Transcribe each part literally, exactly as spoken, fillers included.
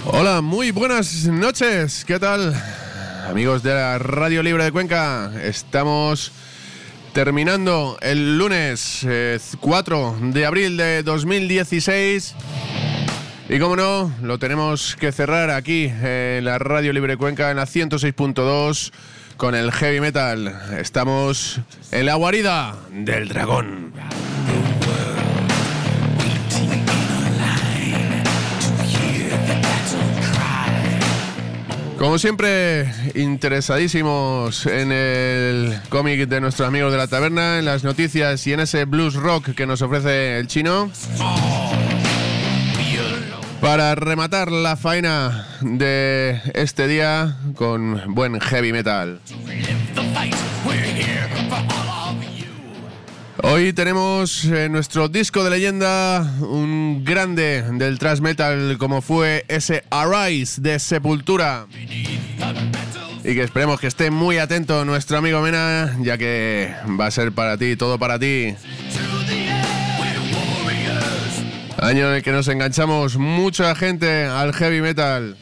Hola, muy buenas noches, ¿qué tal? Amigos de la Radio Libre de Cuenca, estamos terminando el lunes eh, cuatro de abril de dos mil dieciséis y como no, lo tenemos que cerrar aquí en la Radio Libre de Cuenca en la ciento seis punto dos con el heavy metal. Estamos en la guarida del dragón. Como siempre, interesadísimos en el cómic de nuestros amigos de la taberna, en las noticias y en ese blues rock que nos ofrece el chino. Para rematar la faena de este día con buen heavy metal. Hoy tenemos en nuestro disco de leyenda un grande del thrash metal como fue ese Arise de Sepultura. Y que esperemos que esté muy atento nuestro amigo Mena, ya que va a ser para ti, todo para ti. Año en el que nos enganchamos mucha gente al heavy metal.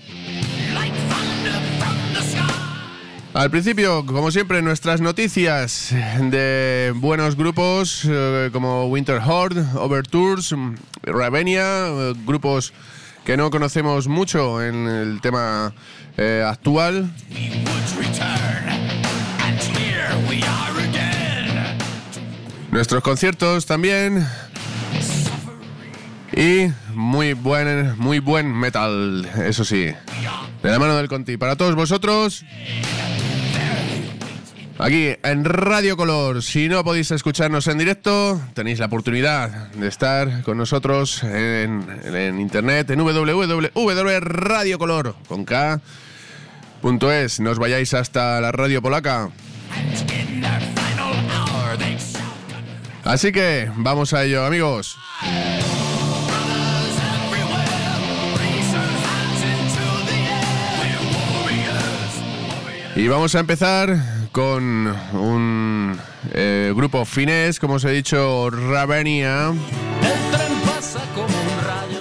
Al principio, como siempre, nuestras noticias de buenos grupos eh, como Winter Horde, Overtures, Ravenia, eh, grupos que no conocemos mucho en el tema eh, actual. Nuestros conciertos también. Y muy buen, muy buen metal, eso sí. De la mano del Conti. Para todos vosotros, aquí en Radio Color. Si no podéis escucharnos en directo, tenéis la oportunidad de estar con nosotros en, en internet, en w w w punto radio color con K punto es. No os vayáis hasta la radio polaca. Así que vamos a ello, amigos. Y vamos a empezar con un eh, grupo finés, como os he dicho, Ravenia. El tren pasa como un rayo.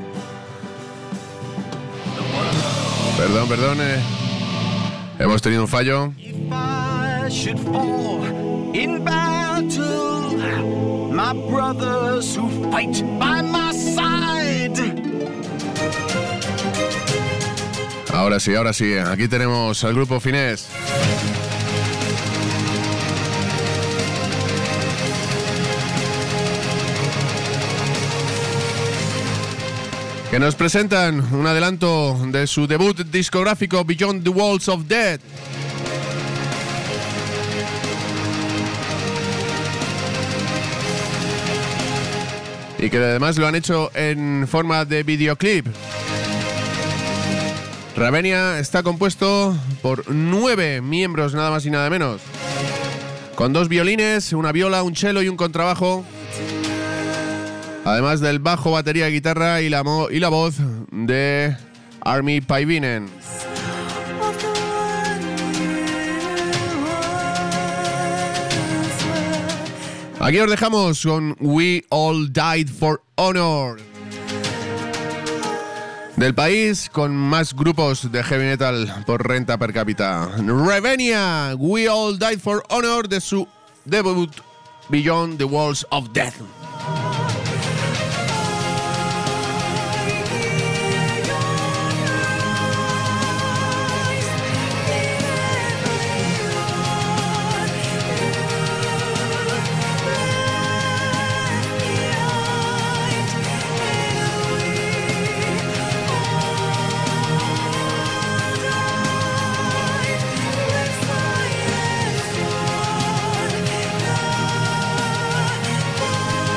Perdón, perdón, eh. hemos tenido un fallo. If I should fall in battle, my brothers who fight by my side. Ahora sí, ahora sí, aquí tenemos al grupo finés. Que nos presentan un adelanto de su debut discográfico Beyond the Walls of Death. Y que además lo han hecho en forma de videoclip. Ravenia está compuesto por nueve miembros, nada más y nada menos. Con dos violines, una viola, un cello y un contrabajo. Además del bajo, batería, guitarra y la, mo- y la voz de Armi Päivinen. Aquí os dejamos con We All Died for Honor. Del país con más grupos de heavy metal por renta per cápita. Ravenia, We All Died for Honor, de su debut Beyond the Walls of Death. Bye.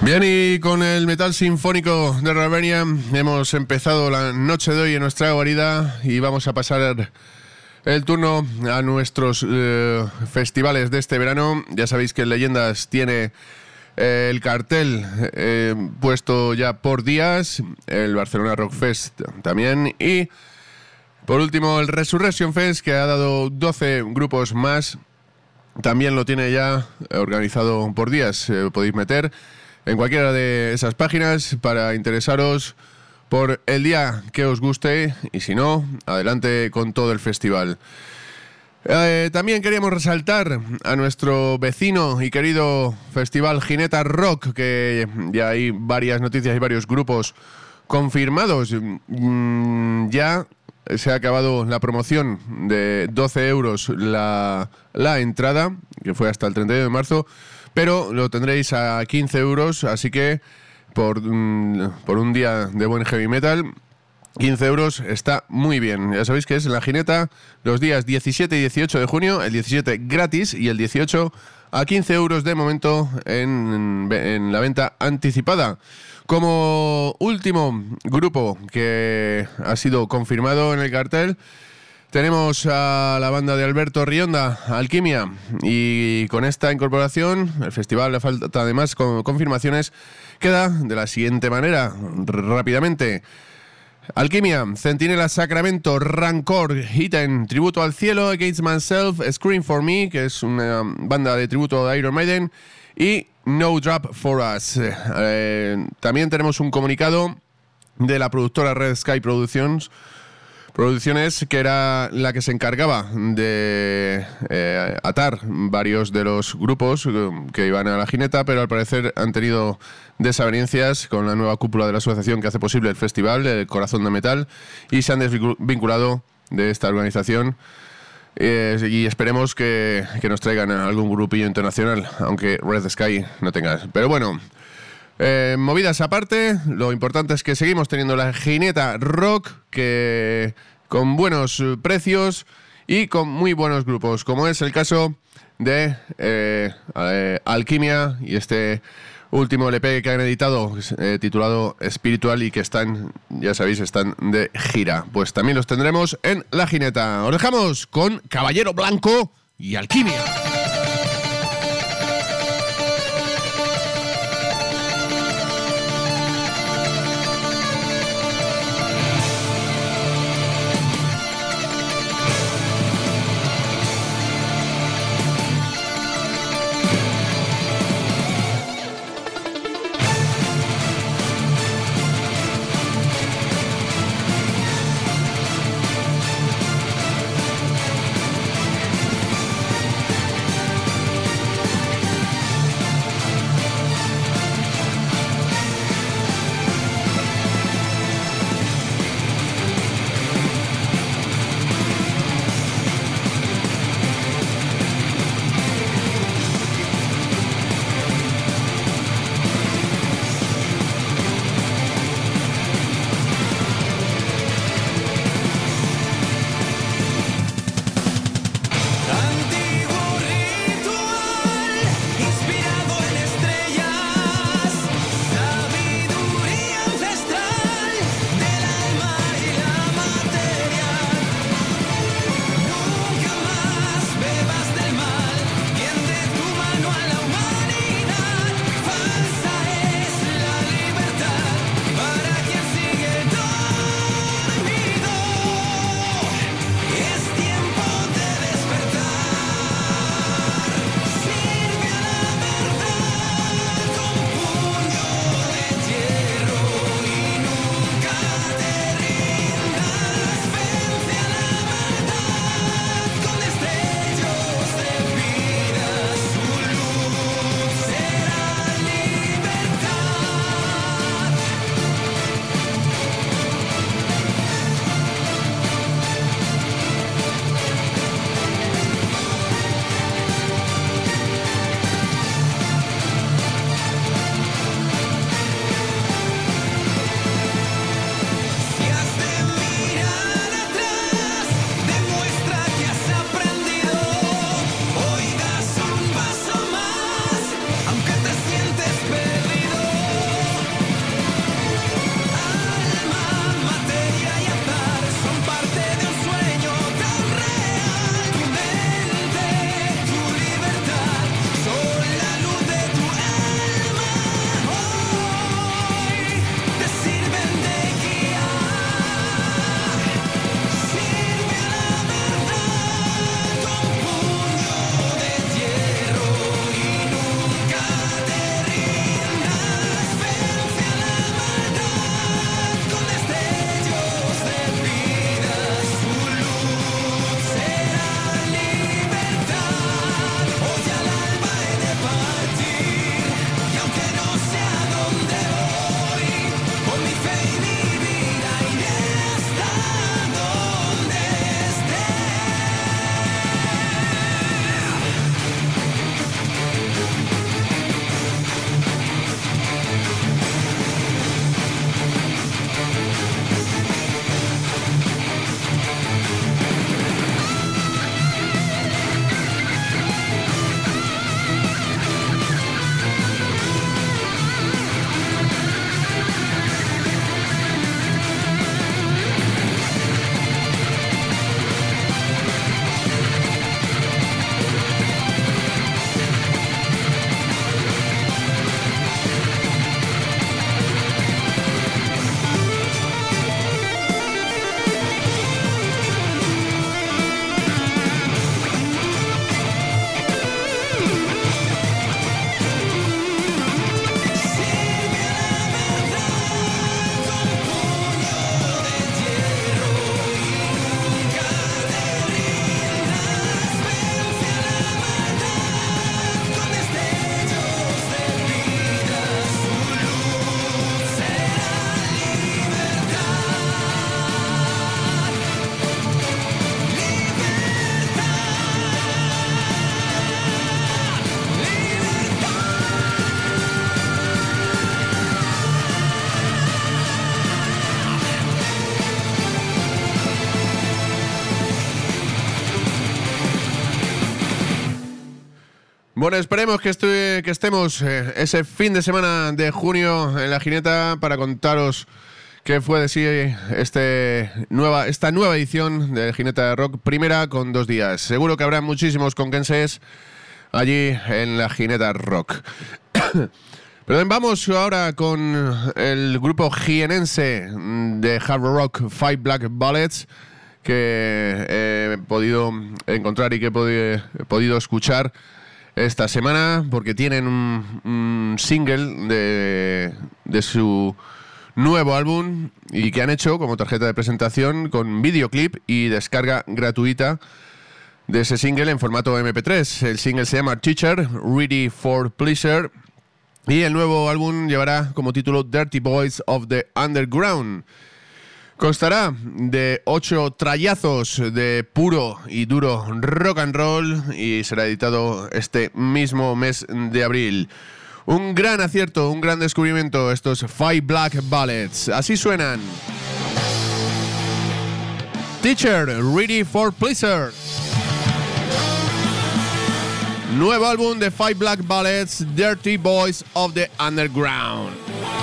Bien, y con el metal sinfónico de Ravernia hemos empezado la noche de hoy en nuestra guarida y vamos a pasar el turno a nuestros eh, festivales de este verano. Ya sabéis que Leyendas tiene eh, el cartel eh, puesto ya por días, el Barcelona Rock Fest también, y por último el Resurrection Fest, que ha dado doce grupos más, también lo tiene ya organizado por días. Eh, podéis meter en cualquiera de esas páginas para interesaros por el día que os guste, y si no, adelante con todo el festival. Eh, también queríamos resaltar a nuestro vecino y querido festival Gineta Rock, que ya hay varias noticias y varios grupos confirmados. Mm, ya se ha acabado la promoción de doce euros la, la entrada, que fue hasta el treinta y uno de marzo, pero lo tendréis a quince euros, así que por, mm, por un día de buen heavy metal, quince euros está muy bien. Ya sabéis que es en la Gineta los días diecisiete y dieciocho de junio, el diecisiete gratis y el dieciocho a quince euros de momento en, en la venta anticipada. Como último grupo que ha sido confirmado en el cartel, tenemos a la banda de Alberto Rionda, Alquimia, y con esta incorporación el festival, le falta además con confirmaciones, queda de la siguiente manera, rápidamente. Alquimia, Centinela Sacramento, Rancor, Hidden, Tributo al Cielo, Against Myself, Scream for Me, que es una banda de tributo de Iron Maiden, y No Drop for Us. Eh, también tenemos un comunicado de la productora Red Sky Productions, Producciones, que era la que se encargaba de eh, atar varios de los grupos que iban a la Gineta, pero al parecer han tenido desavenencias con la nueva cúpula de la asociación que hace posible el festival, el Corazón de Metal, y se han desvinculado de esta organización. Eh, y esperemos que, que nos traigan algún grupillo internacional, aunque Red Sky no tenga. Pero bueno, Eh, movidas aparte, lo importante es que seguimos teniendo la Gineta Rock, que con buenos precios y con muy buenos grupos, como es el caso de eh, eh, Alquimia y este último L P que han editado, eh, titulado Spiritual, y que están, ya sabéis, están de gira. Pues también los tendremos en la Gineta. Os dejamos con Caballero Blanco y Alquimia. Bueno, esperemos que, estoy, que estemos eh, ese fin de semana de junio en la Gineta para contaros qué fue de sí este nueva, esta nueva edición de Gineta Rock, primera con dos días. Seguro que habrá muchísimos conquenses allí en la Gineta Rock. Pero bien, vamos ahora con el grupo jienense de hard rock Five Black Bullets, que he podido encontrar y que he podido, he podido escuchar esta semana, porque tienen un, un single de, de su nuevo álbum y que han hecho como tarjeta de presentación con videoclip y descarga gratuita de ese single en formato eme pe tres. El single se llama Teacher, Ready for Pleasure, y el nuevo álbum llevará como título Dirty Boys of the Underground. Constará de ocho trayazos de puro y duro rock and roll y será editado este mismo mes de abril. Un gran acierto, un gran descubrimiento estos Five Black Bullets. Así suenan. Teacher, Ready for Pleasure. Nuevo álbum de Five Black Bullets, Dirty Boys of the Underground.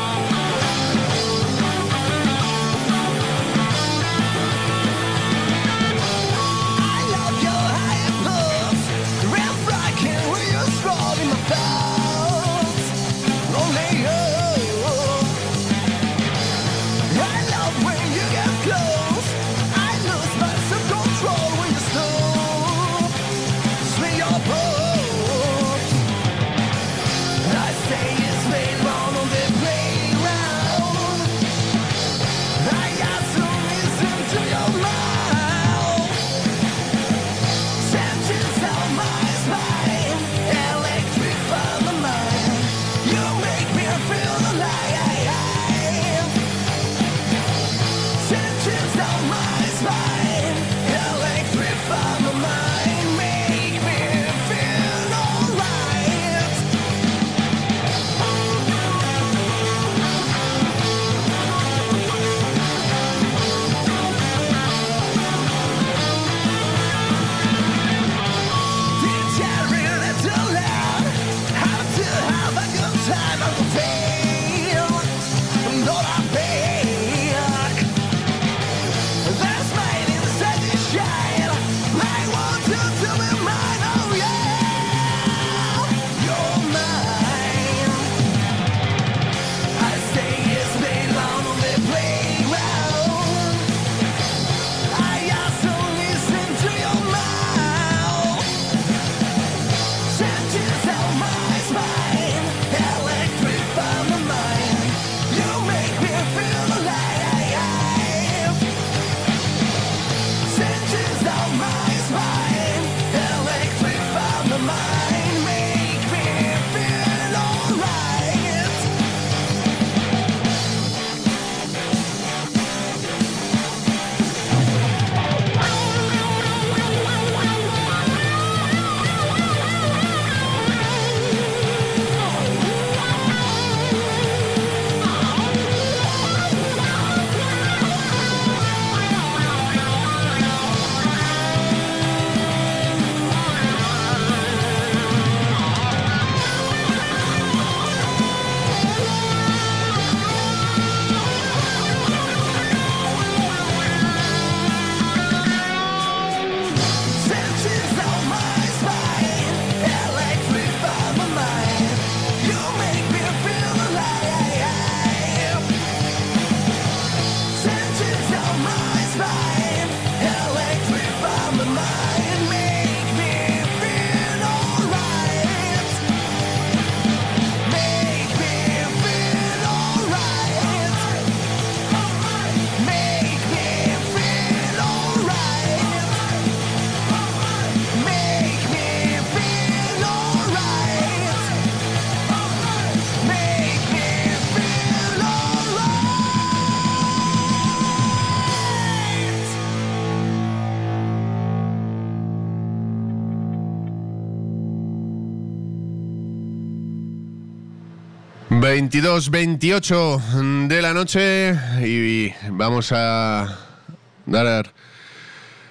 veintidós veintiocho de la noche y vamos a dar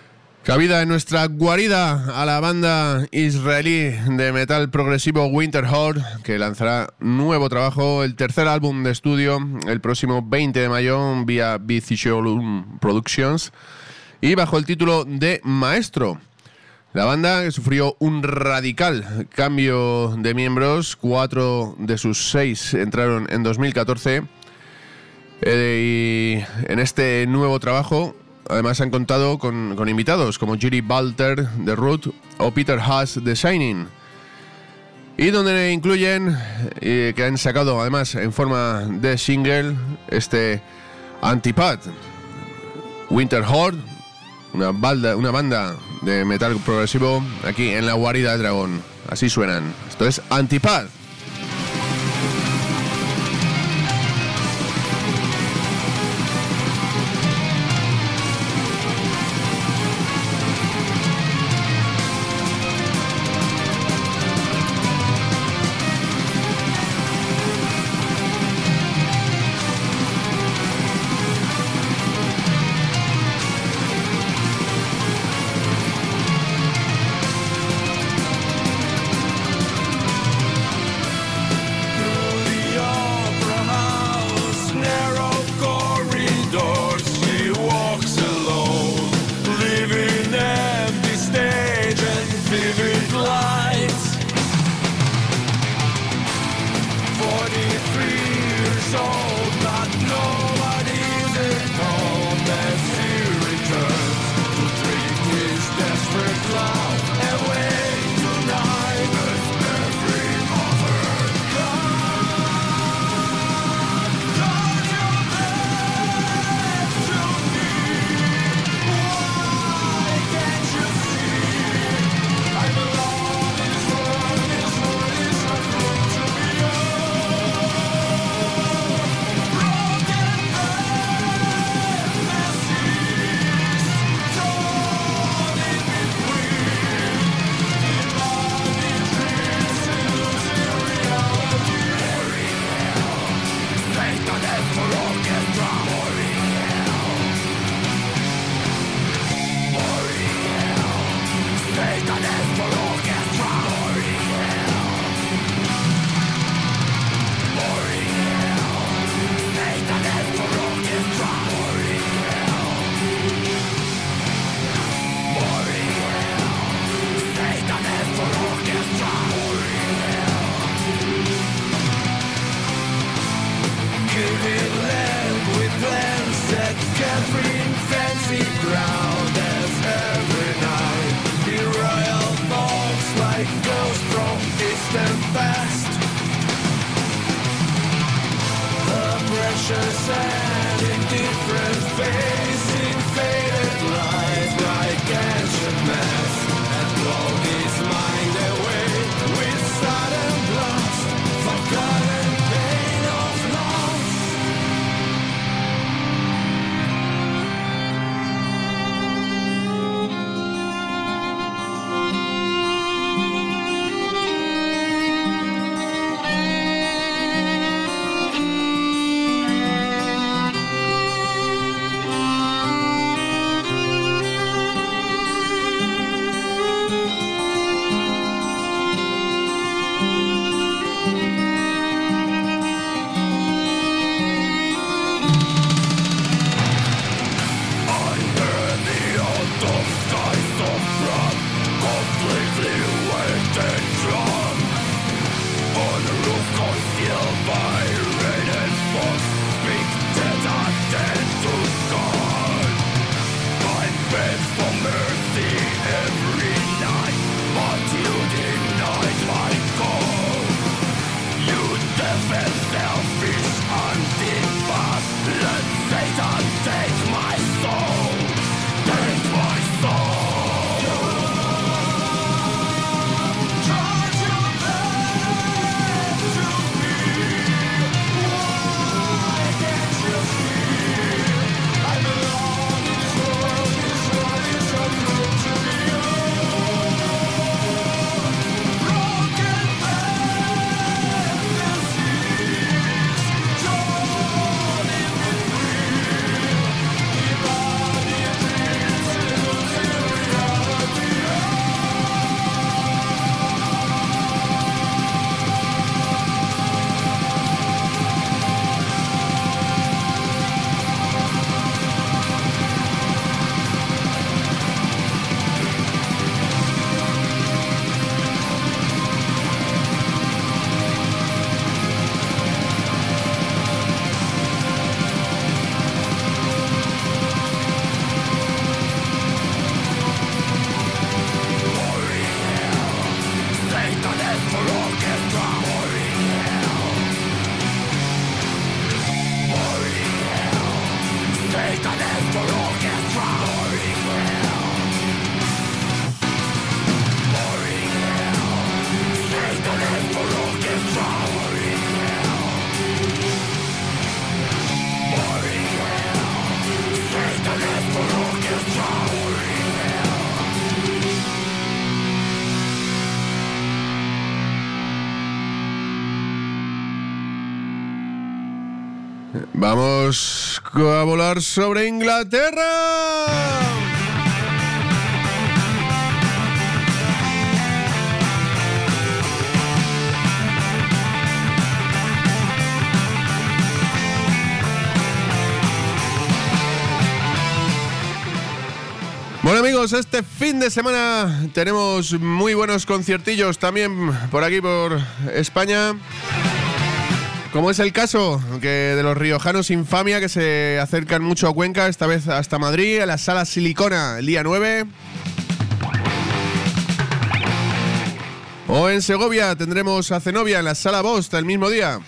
Cabida en nuestra guarida a la banda israelí de metal progresivo Winterhorde, que lanzará nuevo trabajo, el tercer álbum de estudio, el próximo veinte de mayo vía Vizicholum Productions y bajo el título de Maestro. La banda que sufrió un radical cambio de miembros, cuatro de sus seis entraron en dos mil catorce eh, y en este nuevo trabajo además han contado con, con invitados como Giri Balter de Root o Peter Haas de Shining, y donde incluyen, eh, que han sacado además en forma de single, este Antipad. Winterhorde, una banda, una banda de metal progresivo aquí en la guarida de dragón. Así suenan. Esto es Antipad. Fancy ground as every night the royal ball Vamos a volar sobre Inglaterra. Bueno amigos, este fin de semana tenemos muy buenos conciertillos también por aquí por España. Como es el caso que de los riojanos Infamia, que se acercan mucho a Cuenca, esta vez hasta Madrid, a la Sala Silicona el día nueve. O en Segovia tendremos a Zenobia en la Sala Bost el mismo día.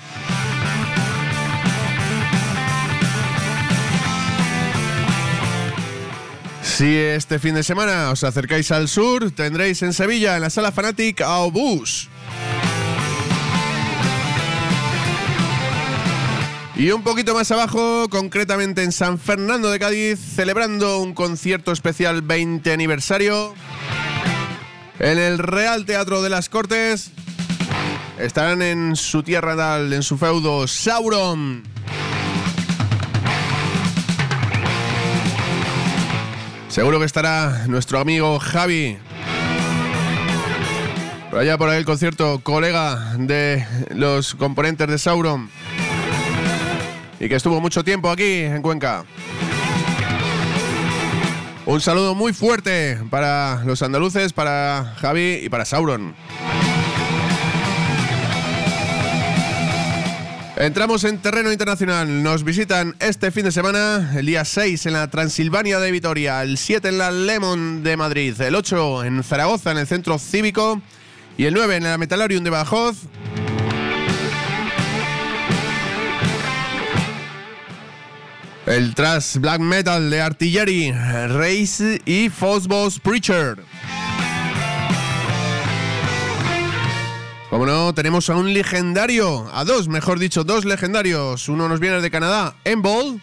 Si este fin de semana os acercáis al sur, tendréis en Sevilla, en la Sala Fanatic, a Obús. Y un poquito más abajo, concretamente en San Fernando de Cádiz, celebrando un concierto especial veinte aniversario, en el Real Teatro de las Cortes, estarán en su tierra natal, en su feudo, Sauron. Seguro que estará nuestro amigo Javi. Por allá por ahí el concierto, colega de los componentes de Sauron. Y que estuvo mucho tiempo aquí en Cuenca. Un saludo muy fuerte para los andaluces, para Javi y para Sauron. Entramos en terreno internacional. Nos visitan este fin de semana, el día seis en la Transilvania de Vitoria, el siete en la Lemon de Madrid, el ocho en Zaragoza en el Centro Cívico y el nueve en la Metalorium de Badajoz. El thrash black metal de Artillery, Race y Phosphos Preacher. Como no, tenemos a un legendario, a dos, mejor dicho, dos legendarios. Uno nos viene de Canadá, Embol.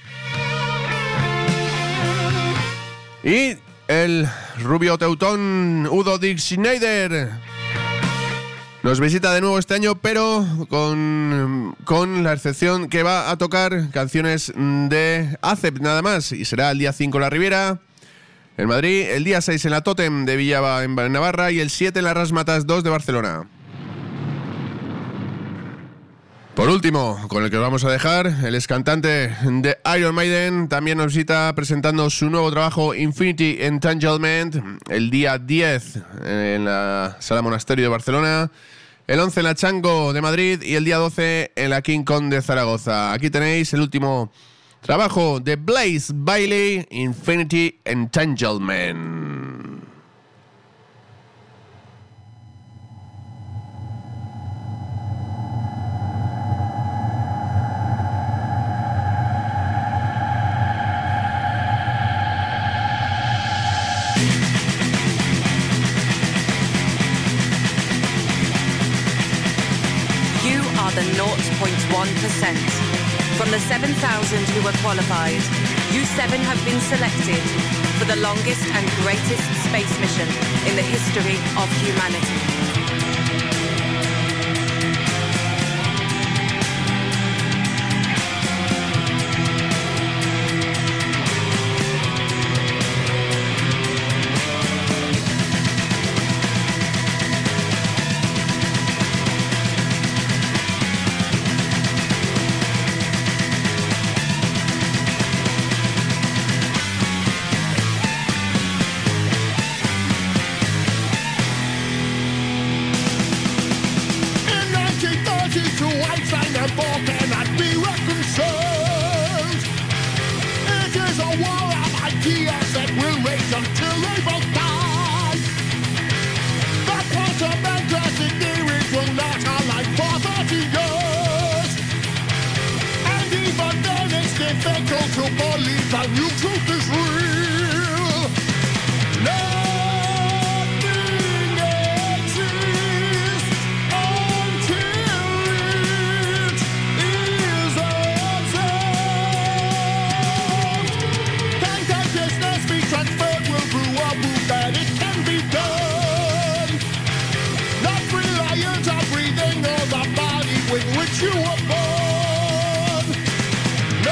Y el rubio teutón Udo Dirk Schneider. Nos visita de nuevo este año, pero con, con la excepción que va a tocar canciones de Acep nada más. Y será el día cinco en la Riviera, en Madrid, el día seis en la Totem de Villaba en Navarra y el siete en la Rasmatas dos de Barcelona. Por último, con el que os vamos a dejar, el ex cantante de Iron Maiden también nos visita presentando su nuevo trabajo Infinity Entanglement el día diez en la Sala Monasterio de Barcelona, el once en la Chango de Madrid y el día doce en la King Kong de Zaragoza. Aquí tenéis el último trabajo de Blaze Bayley, Infinity Entanglement. The zero point one percent. From the seven thousand who were qualified, you seven have been selected for the longest and greatest space mission in the history of humanity. with which you were born.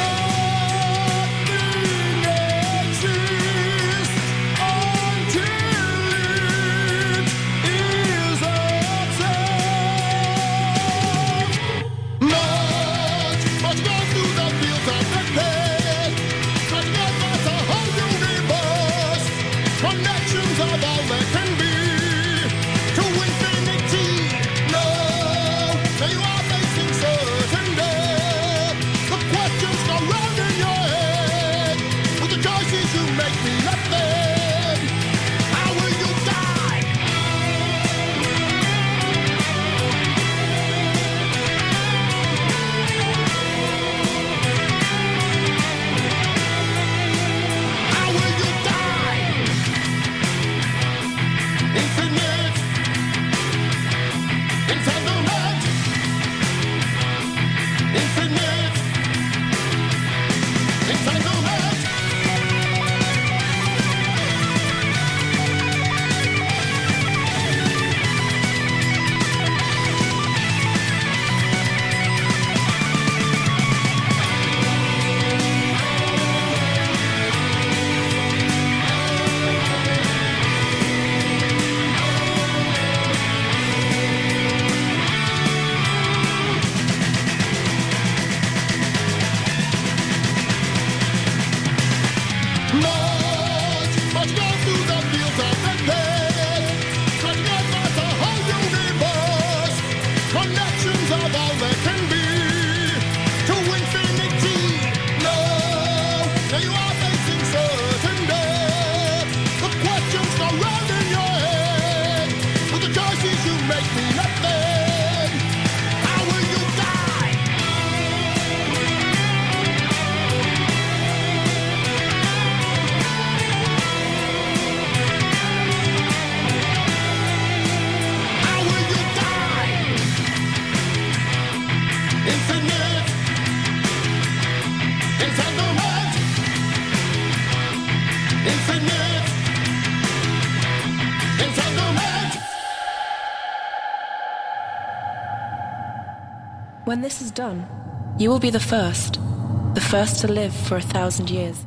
When this is done, you will be the first, the first to live for a thousand years.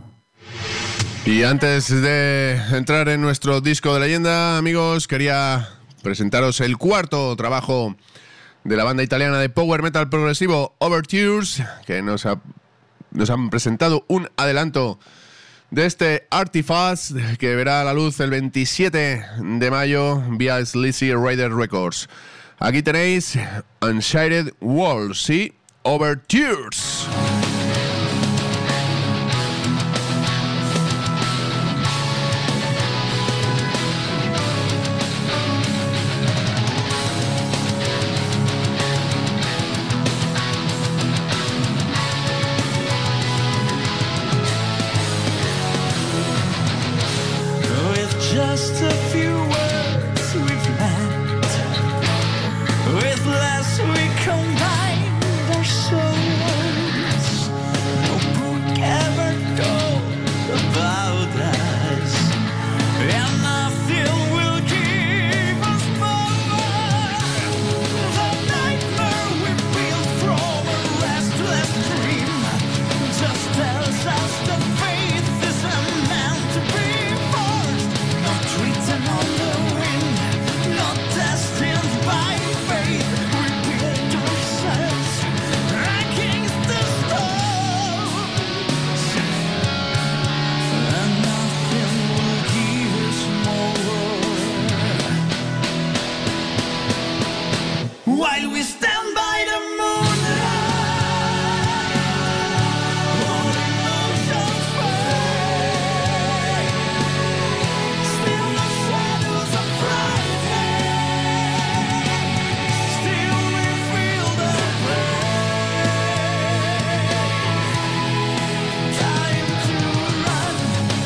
Y antes de entrar en nuestro disco de leyenda, amigos, quería presentaros el cuarto trabajo de la banda italiana de power metal progresivo Overtures, que nos, ha, nos han presentado un adelanto de este Artifact que verá la luz el veintisiete de mayo vía Sleazy Rider Records. Aquí tenéis Unshaded Walls y Overtures. Just a few words we've met, with less we combined our souls. No book ever told about us, and nothing will give us more. The nightmare we built from a restless dream just tells us the faith isn't meant to be. Written on the wind, not destined by fate. We built ourselves against the stars, and nothing will give us more. While we stand by the moonlight, all emotions fade. Still the shadows are frightening. Still we feel the pain. Time to run.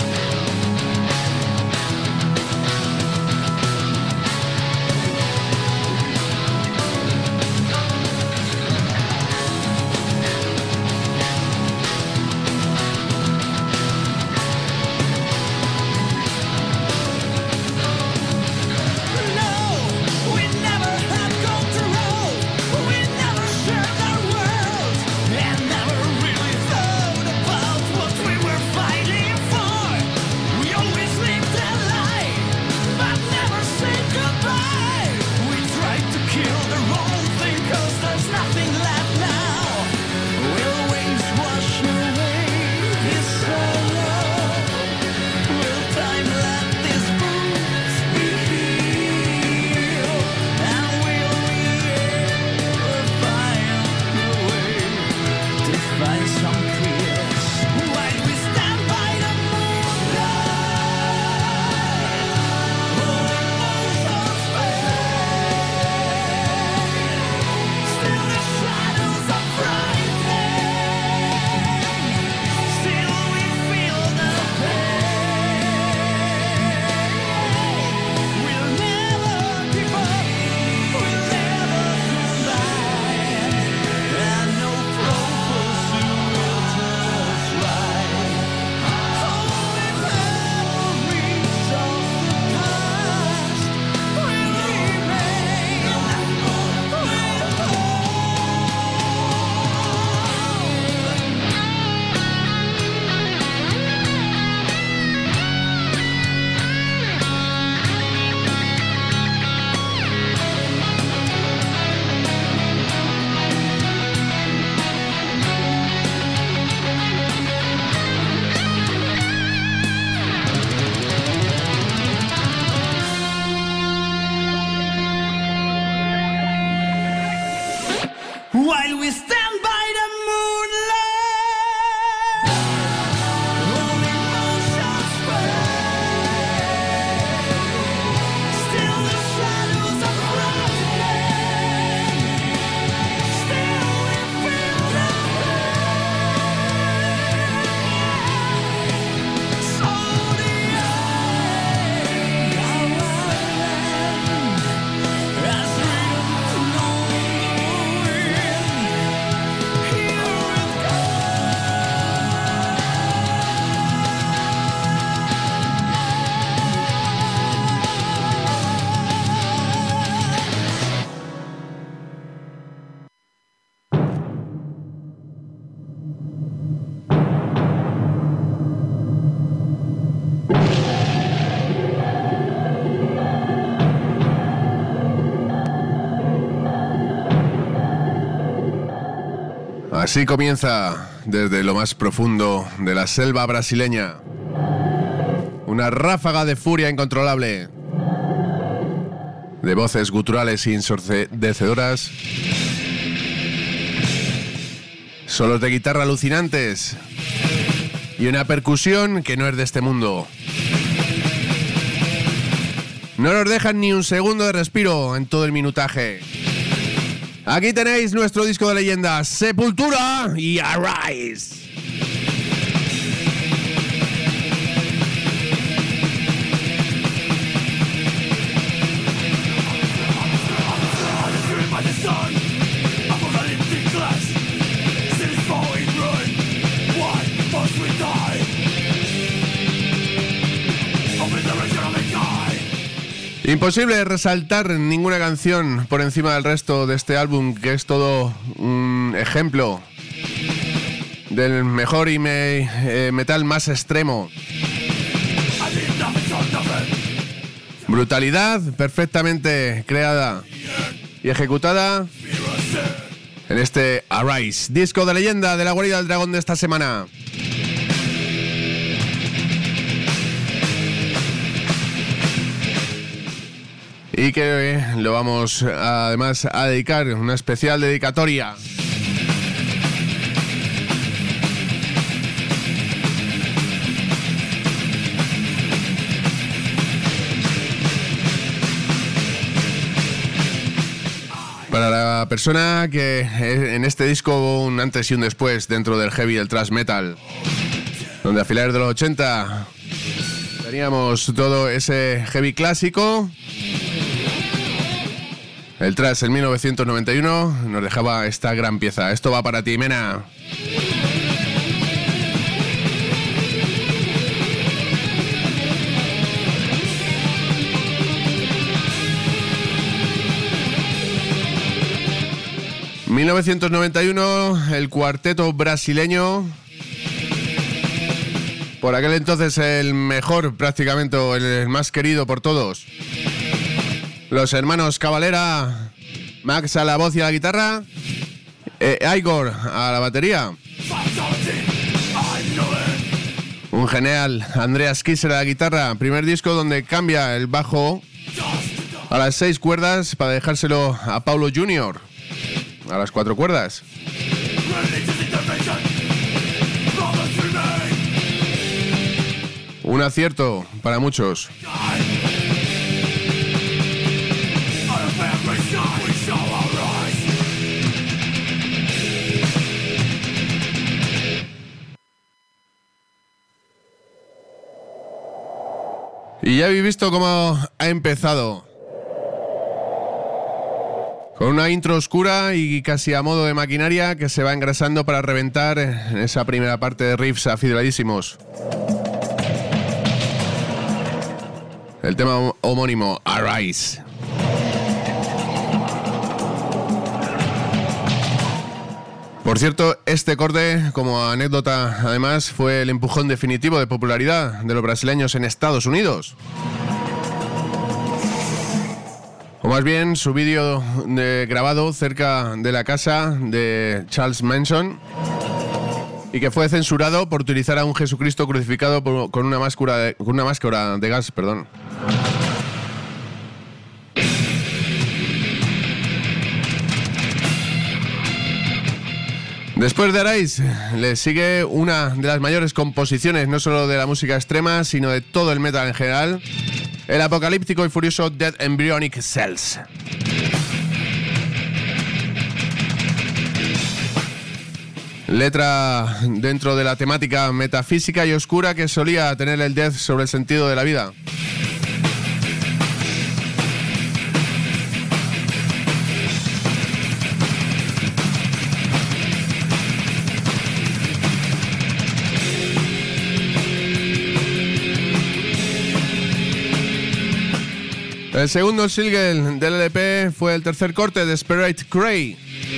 No, we never had control. We never shared our world, and never really thought about what we were fighting for. We always lived a lie, but never said goodbye. We tried to kill the wrong thing, 'cause there's nothing left now. Will waves wash away this sorrow? Will time let these wounds be healed? And will we ever find a way to find some peace? While we stand by the moonlight, all emotions fade. we stand by the moonlight. All emotions burn. Still the shadows are frozen. Still we feel the pain. So the eye of our land has freedom to know the wind. Here it Así comienza desde lo más profundo de la selva brasileña una ráfaga de furia incontrolable, de voces guturales y ensordecedoras, solos de guitarra alucinantes y una percusión que no es de este mundo. No nos dejan ni un segundo de respiro en todo el minutaje. Aquí tenéis nuestro disco de leyenda, Sepultura y Arise. Imposible resaltar ninguna canción por encima del resto de este álbum, que es todo un ejemplo del mejor y me, eh, metal más extremo. Brutalidad perfectamente creada y ejecutada en este Arise, disco de leyenda de la Guarida del Dragón de esta semana. Y que eh, lo vamos a, además a dedicar una especial dedicatoria para la persona que en este disco hubo un antes y un después dentro del heavy y el thrash metal, donde a finales de los ochenta teníamos todo ese heavy clásico. El thrash en mil novecientos noventa y uno nos dejaba esta gran pieza. Esto va para ti, Mena. mil novecientos noventa y uno, el cuarteto brasileño, por aquel entonces el mejor prácticamente, o el más querido por todos. Los hermanos Cavalera, Max a la voz y a la guitarra, eh, Igor a la batería, un genial Andreas Kisser a la guitarra. Primer disco donde cambia el bajo a las seis cuerdas para dejárselo a Paulo junior a las cuatro cuerdas. Un acierto para muchos. Y ya habéis visto cómo ha empezado. Con una intro oscura y casi a modo de maquinaria que se va engrasando para reventar en esa primera parte de riffs afiladísimos. El tema homónimo, Arise. Por cierto, este corte, como anécdota además, fue el empujón definitivo de popularidad de los brasileños en Estados Unidos. O más bien, su vídeo de, grabado cerca de la casa de Charles Manson, y que fue censurado por utilizar a un Jesucristo crucificado por, con, una máscara de, con una máscara de gas, perdón. Después de Arise le sigue una de las mayores composiciones, no solo de la música extrema, sino de todo el metal en general, el apocalíptico y furioso Dead Embryonic Cells. Letra dentro de la temática metafísica y oscura que solía tener el Death sobre el sentido de la vida. El segundo single del L P fue el tercer corte de Desperate Cray.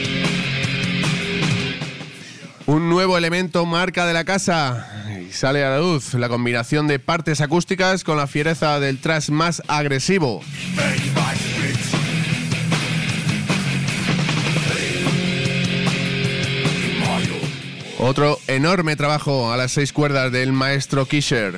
Un nuevo elemento marca de la casa y sale a la luz la combinación de partes acústicas con la fiereza del thrash más agresivo. Otro enorme trabajo a las seis cuerdas del maestro Kisher.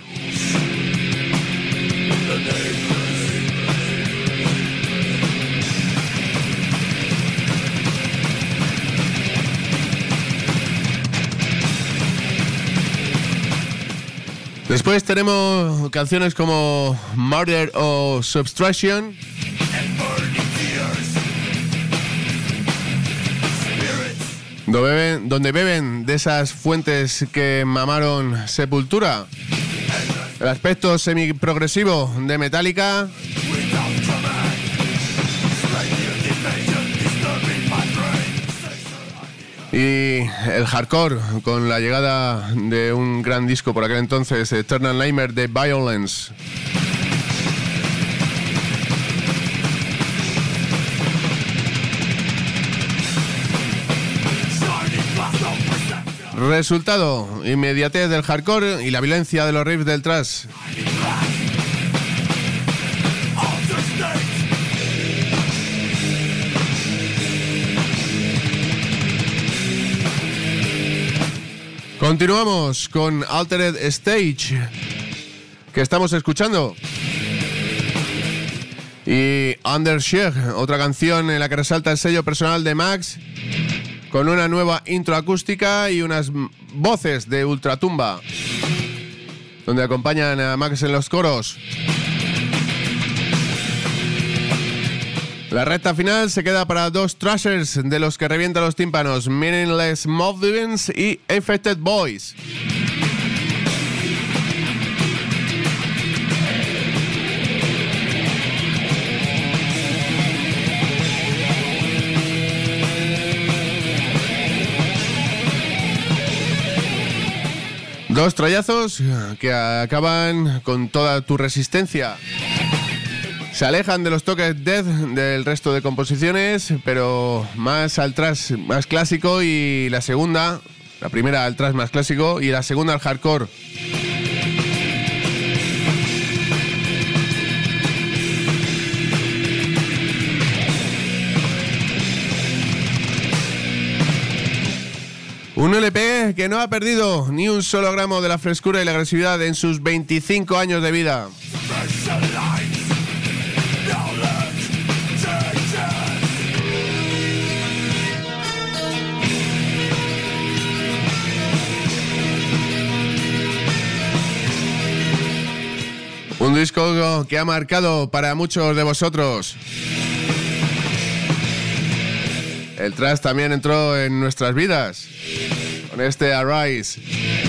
Después tenemos canciones como Murder o Subtraction, donde beben, donde beben de esas fuentes que mamaron Sepultura. El aspecto semi-progresivo de Metallica. Y el hardcore, con la llegada de un gran disco por aquel entonces, Eternal Nightmare de Violence. Resultado, inmediatez del hardcore y la violencia de los riffs del thrash. Continuamos con Altered Stage, que estamos escuchando. Y Under Sheg, otra canción en la que resalta el sello personal de Max, con una nueva intro acústica y unas voces de Ultratumba, donde acompañan a Max en los coros. La recta final se queda para dos thrashers de los que revientan los tímpanos, Meaningless Movements y Affected Boys. Dos trallazos que acaban con toda tu resistencia. Se alejan de los toques death del resto de composiciones, pero más al thrash más clásico, y la segunda, la primera al thrash más clásico y la segunda al hardcore. Un L P que no ha perdido ni un solo gramo de la frescura y la agresividad en sus veinticinco años de vida. Un disco que ha marcado para muchos de vosotros. El thrash también entró en nuestras vidas con este Arise.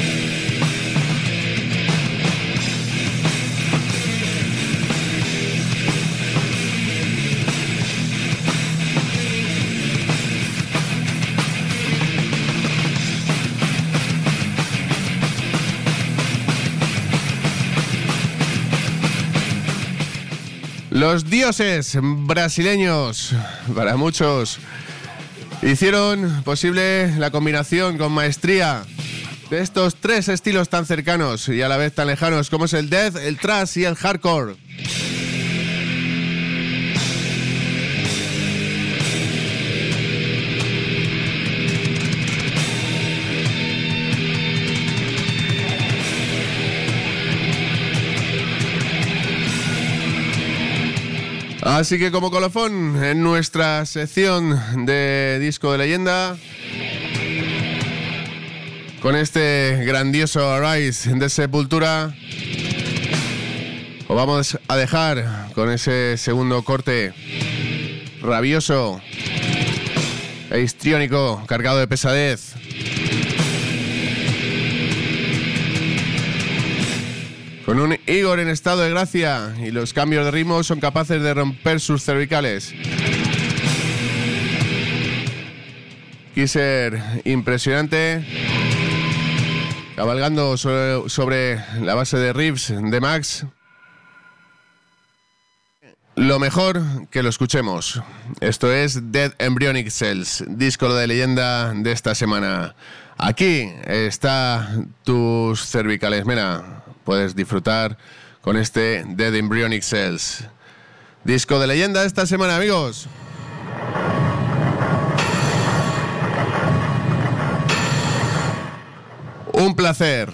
Los dioses brasileños, para muchos, hicieron posible la combinación con maestría de estos tres estilos tan cercanos y a la vez tan lejanos como es el death, el thrash y el hardcore. Así que como colofón en nuestra sección de disco de leyenda, con este grandioso Arise de Sepultura. Os vamos a dejar con ese segundo corte rabioso e histriónico, cargado de pesadez. Con un Igor en estado de gracia, y los cambios de ritmo son capaces de romper sus cervicales. Kisser impresionante, cabalgando sobre, sobre la base de riffs de Max. Lo mejor que lo escuchemos. Esto es Dead Embryonic Cells, disco de leyenda de esta semana. Aquí está tus cervicales, mira. Puedes disfrutar con este Dead Embryonic Cells, disco de leyenda esta semana, amigos. Un placer.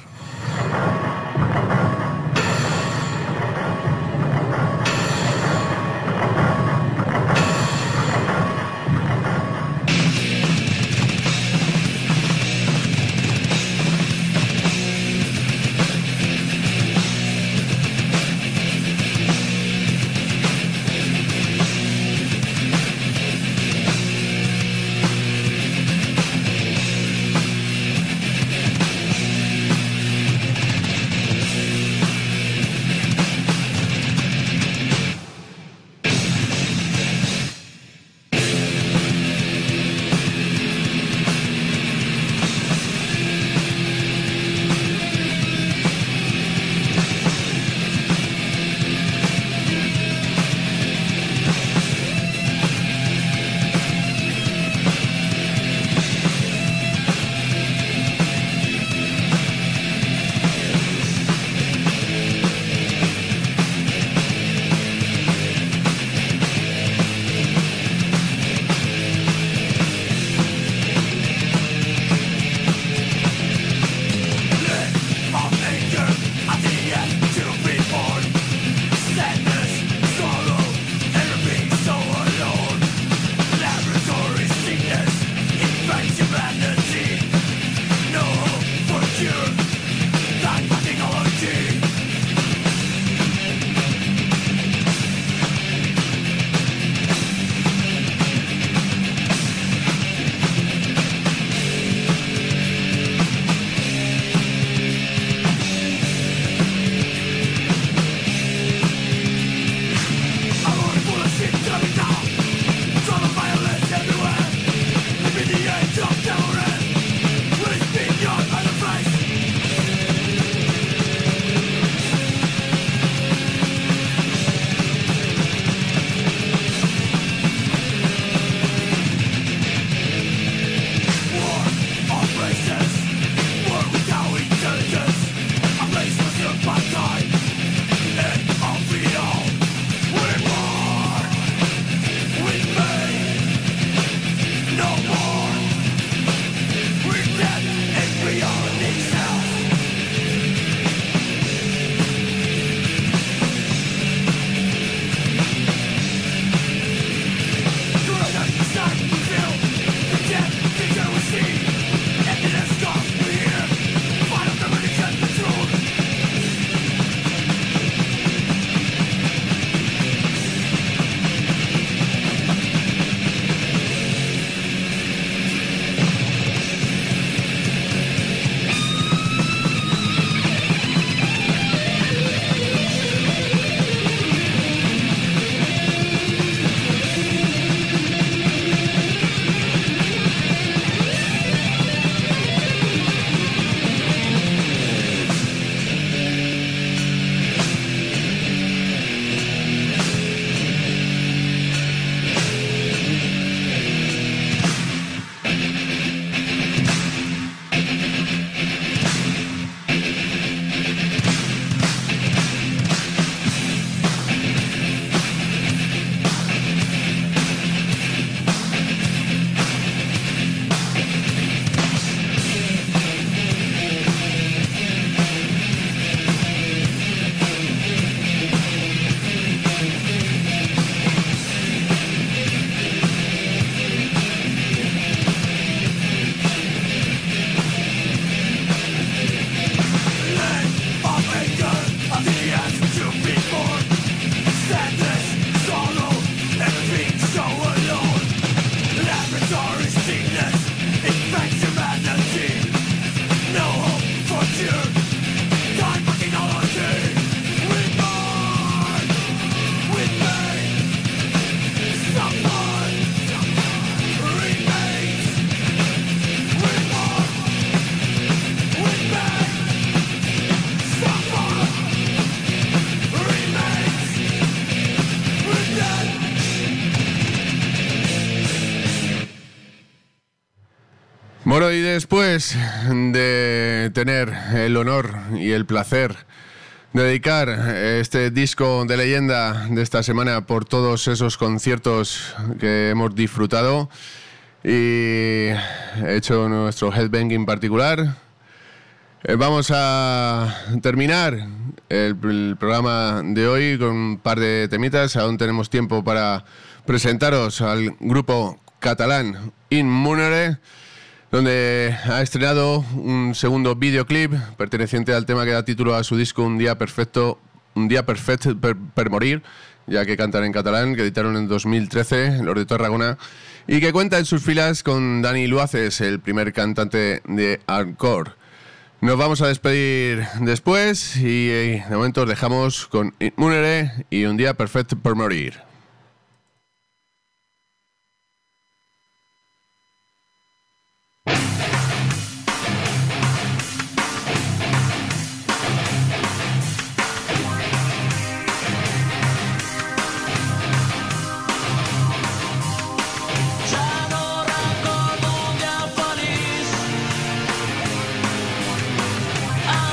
Bueno, y después de tener el honor y el placer de dedicar este disco de leyenda de esta semana por todos esos conciertos que hemos disfrutado y hecho nuestro headbanging particular, eh, vamos a terminar el, el programa de hoy con un par de temitas. Aún tenemos tiempo para presentaros al grupo catalán Immunere, donde ha estrenado un segundo videoclip perteneciente al tema que da título a su disco Un día perfecto, un día perfecto per, per morir, ya que cantan en catalán, que editaron en dos mil trece, los de Tarragona, y que cuenta en sus filas con Dani Luaces, el primer cantante de hardcore. Nos vamos a despedir después y de momento os dejamos con Immunere y Un día perfecto per morir.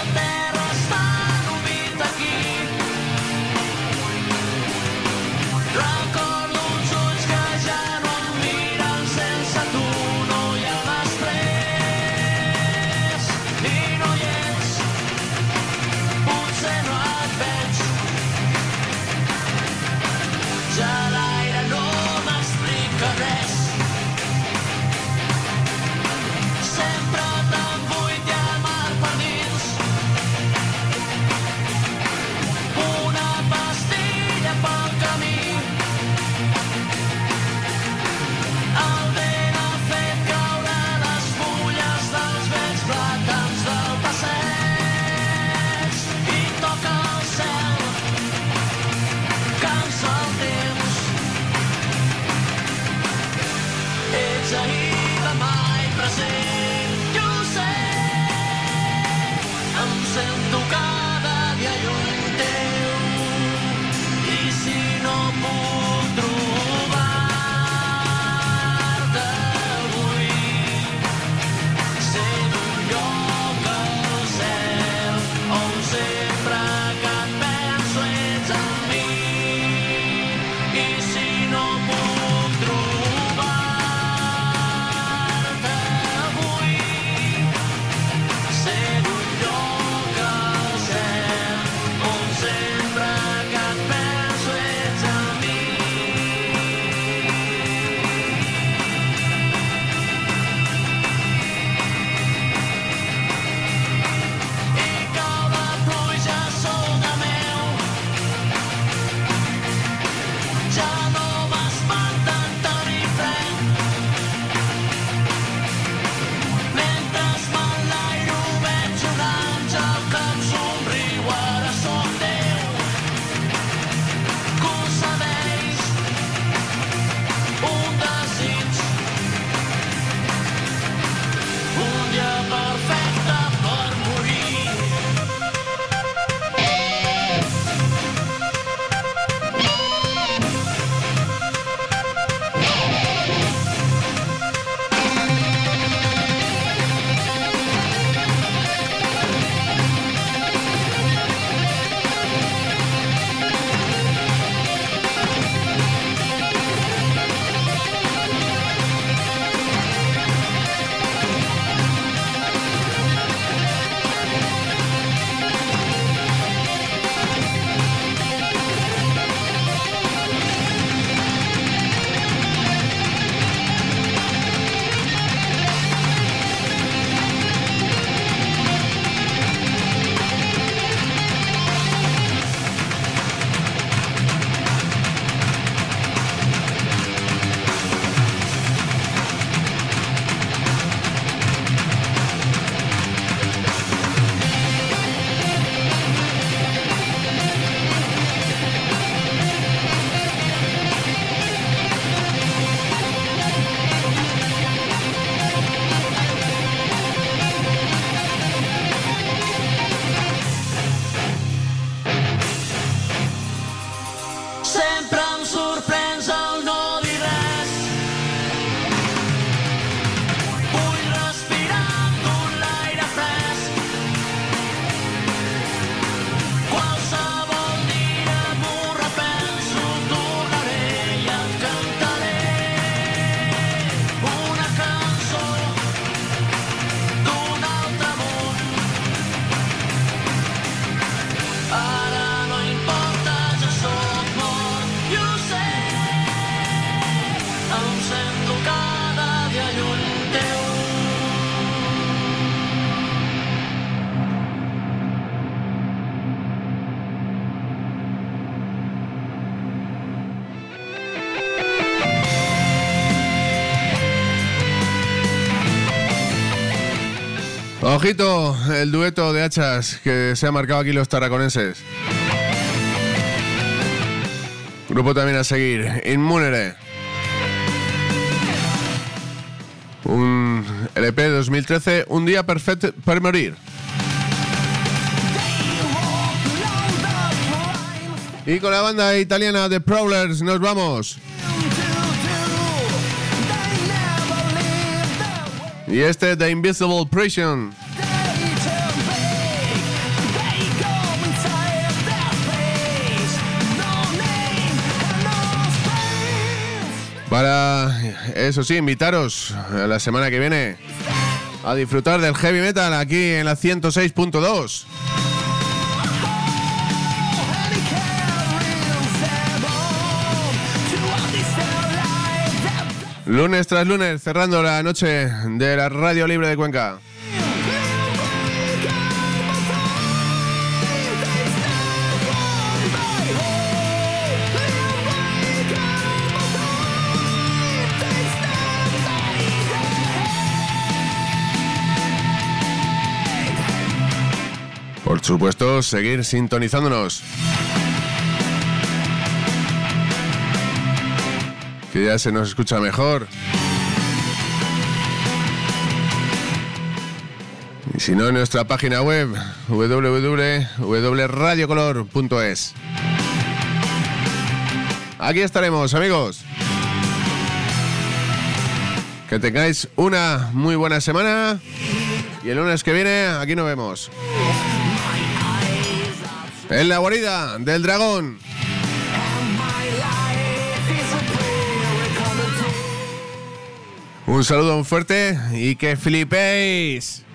Terra està rovit aquí Ojito, el dueto de hachas que se ha marcado aquí los tarraconenses. Grupo también a seguir, Inmunere. Un L P de dos mil trece, Un día perfecto para morir. Y con la banda italiana The Prowlers nos vamos. Y este The Invisible Prison. Para, eso sí, invitaros a la semana que viene a disfrutar del heavy metal aquí en la ciento seis punto dos. Lunes tras lunes, cerrando la noche de la Radio Libre de Cuenca. Por supuesto, seguir sintonizándonos. Que ya se nos escucha mejor. Y si no, en nuestra página web w w w punto radio color punto es. Aquí estaremos, amigos. Que tengáis una muy buena semana. Y el lunes que viene, aquí nos vemos. En la guarida del dragón. Un saludo muy fuerte y que flipéis.